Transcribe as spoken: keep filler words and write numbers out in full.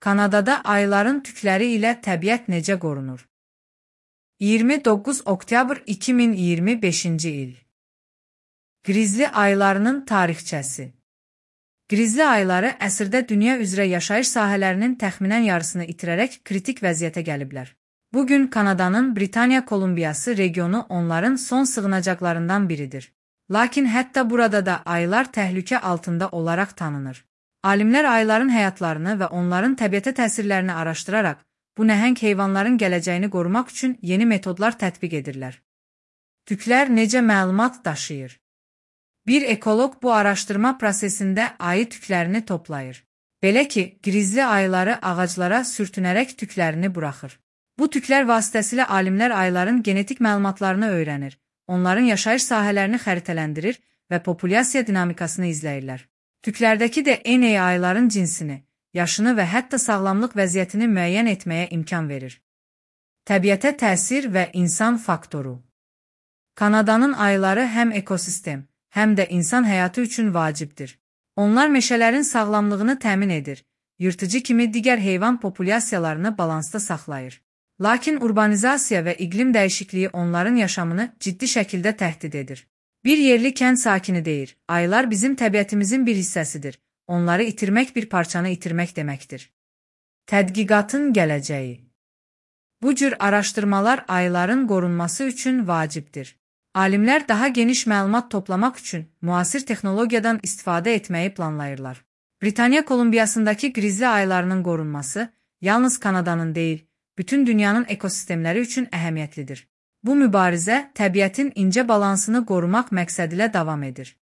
Kanadada ayların tükləri ilə təbiət necə qorunur? iyirmi doqquz oktyabr iki min iyirmi beşinci il. Qrizli aylarının tarixçəsi. Qrizli ayları əsrdə dünya üzrə yaşayış sahələrinin təxminən yarısını itirərək kritik vəziyyətə gəliblər. Bugün Kanadanın Britaniya Kolumbiyası regionu onların son sığınacaqlarından biridir. Lakin hətta burada da aylar təhlükə altında olaraq tanınır. Alimlər ayların həyatlarını və onların təbiətə təsirlərini araşdıraraq, bu nəhəng heyvanların gələcəyini qorumaq üçün yeni metodlar tətbiq edirlər. Tüklər necə məlumat daşıyır? Bir ekoloq bu araşdırma prosesində ayı tüklərini toplayır. Belə ki, qrizli ayları ağaclara sürtünərək tüklərini buraxır. Bu tüklər vasitəsilə alimlər ayların genetik məlumatlarını öyrənir, onların yaşayış sahələrini xəritələndirir və populyasiya dinamikasını izləyirlər. Tüklərdəki də D N A ayların cinsini, yaşını və hətta sağlamlıq vəziyyətini müəyyən etməyə imkan verir. Təbiətə təsir və insan faktoru. Kanadanın ayları həm ekosistem, həm də insan həyatı üçün vacibdir. Onlar meşələrin sağlamlığını təmin edir, yırtıcı kimi digər heyvan populyasiyalarını balansda saxlayır. Lakin urbanizasiya və iqlim dəyişikliyi onların yaşamını ciddi şəkildə təhdid edir. Bir yerli kənd sakini deyir, aylar bizim təbiətimizin bir hissəsidir, onları itirmək bir parçanı itirmək deməkdir. Tədqiqatın gələcəyi. Bu cür araşdırmalar ayların qorunması üçün vacibdir. Alimlər daha geniş məlumat toplamaq üçün müasir texnologiyadan istifadə etməyi planlayırlar. Britaniya Kolumbiyasındakı qrizli aylarının qorunması yalnız Kanadanın deyil, bütün dünyanın ekosistemləri üçün əhəmiyyətlidir. Bu mübarizə təbiətin incə balansını qorumaq məqsədilə davam edir.